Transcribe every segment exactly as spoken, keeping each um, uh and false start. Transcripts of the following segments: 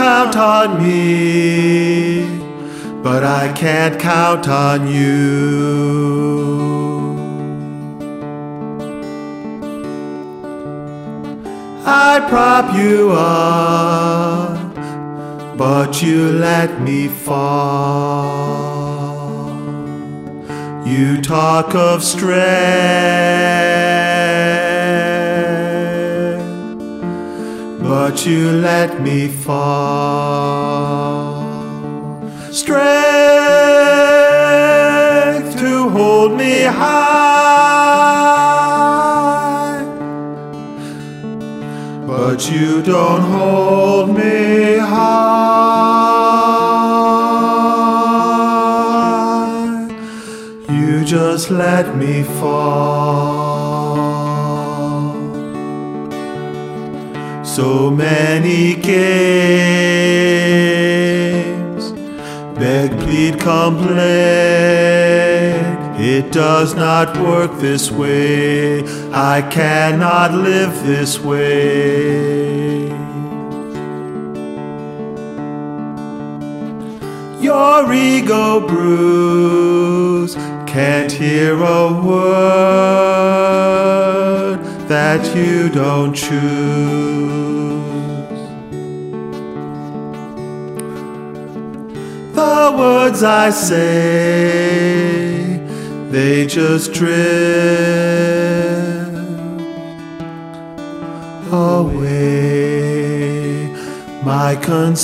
count on me, but I can't count on you. I prop you up, but you let me fall. You talk of strength, but you let me fall. Strength to hold me high, but you don't hold me high. You just let me fall. So many games, beg, plead, complain. It does not work this way. I cannot live this way. Your ego bruised, can't hear a word that you don't choose. The words I say, they just drift away. My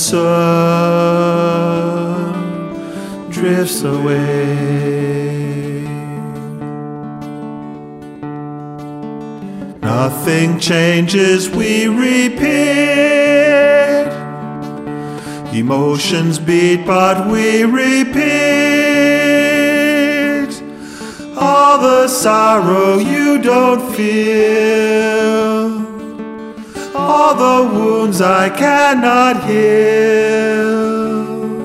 concern drifts away. Nothing changes, we repeat. Emotions beat, but we repeat. All the sorrow you don't feel, all the wounds I cannot heal.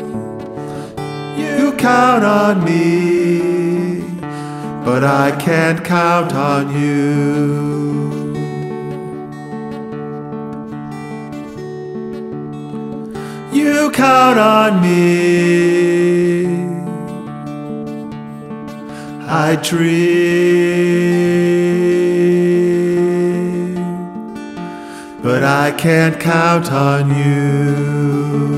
You count on me, but I can't count on you. You count on me, I dream, but I can't count on you.